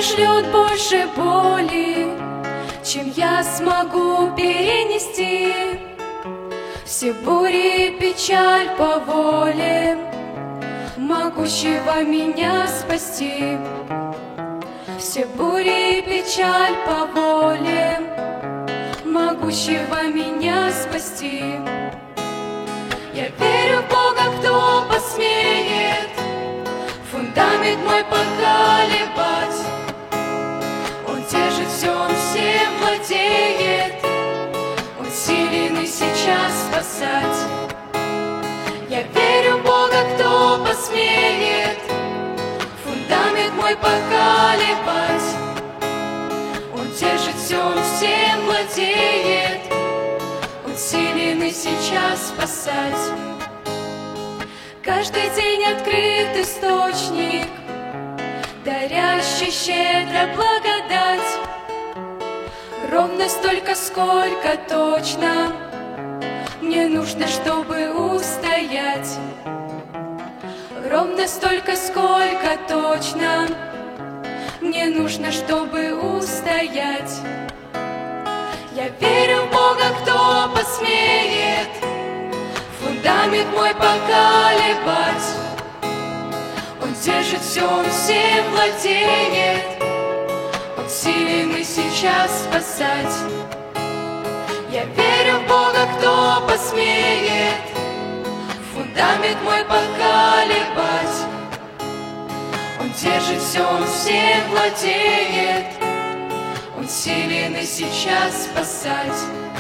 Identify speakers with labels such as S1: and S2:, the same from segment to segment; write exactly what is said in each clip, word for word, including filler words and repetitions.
S1: пошлет больше боли, чем я смогу перенести. Все бури и печаль по воле могущего меня спасти. Все бури и печаль по воле могущего меня спасти. Я верю в Бога, кто посмеет фундамент мой поколебать. Он держит все, Он всем владеет, Он силен и сейчас спасать. Я верю в Бога, кто посмеет фундамент мой поколебать. Он держит все, Он всем владеет, Он силен и сейчас спасать. Каждый день открыт источник, дарящий щедро благодать. Ровно столько, сколько точно мне нужно, чтобы устоять. Ровно столько, сколько точно мне нужно, чтобы устоять. Я верю в Бога, кто посмеет фундамент мой поколебать. Он держит все, Он всем владеет, Он силен и сейчас спасать. Я верю в Бога, кто посмеет фундамент мой поколебать. Он держит все, Он всем владеет, Он силен и сейчас спасать.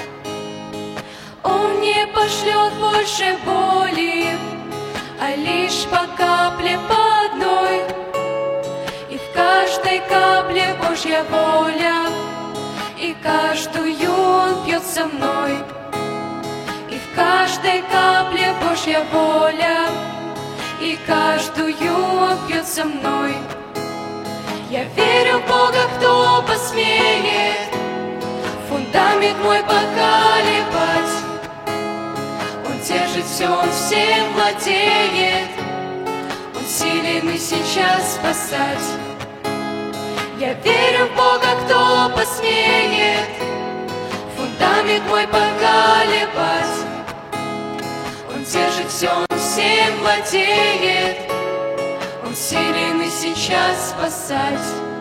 S1: Он не пошлет больше боли, а лишь по капле по одной. И в каждой капле Божья воля, и каждую Он пьет со мной. И в каждой капле Божья воля, и каждую Он пьет со мной. Я верю в Бога, кто посмеет фундамент мой поколебать. Он держит все, Он всем владеет, Он силен и сейчас спасать. Я верю в Бога, кто посмеет фундамент мой поколебать. Он держит все, Он всем владеет, Он силен и сейчас спасать.